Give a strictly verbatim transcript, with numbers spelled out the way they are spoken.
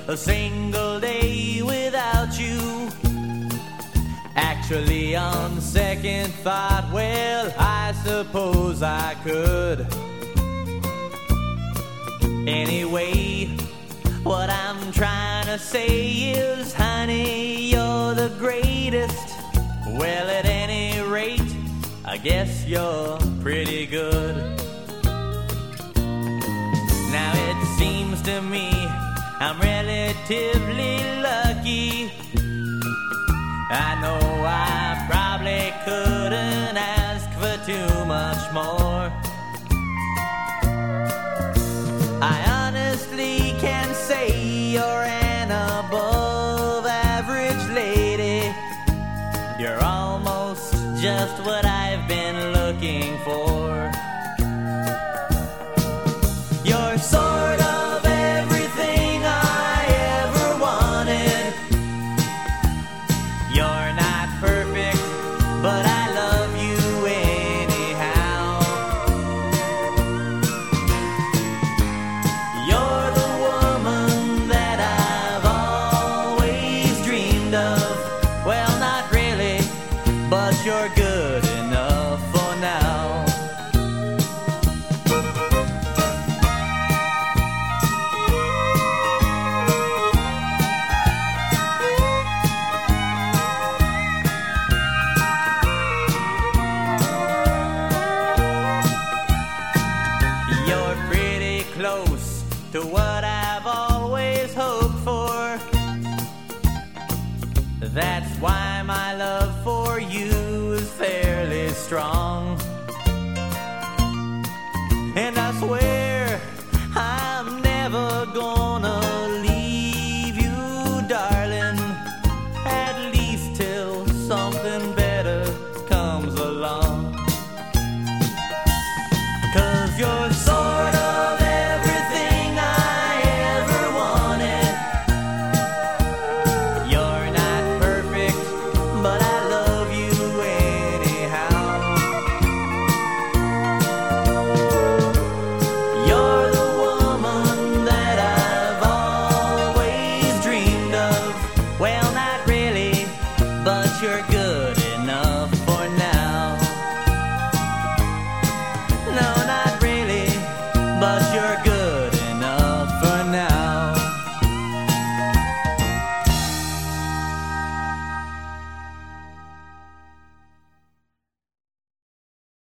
a single day without you. Actually, on second thought, well, I suppose I could. Anyway, what I'm trying to say is, honey, you're the greatest. Well, at any rate, I guess you're pretty good. Now it seems to me I'm relatively lucky. I know I probably couldn't ask for too much more. I honestly can say you're an above average lady. You're almost just what I've been looking for. You're sort of everything I ever wanted. You're not perfect, but I love you anyhow. You're the woman that I've always dreamed of. Well, not really, but you're good enough for now. You're pretty close to what I've always hoped for. That's why my love for you is fairly strong. And I swear I'm never gonna leave you, darling, at least till something better comes along. 'Cause you're sort of everything I ever wanted. You're not perfect, but I love you anyhow. You're the woman that I've always dreamed of. Well, not really, but you're good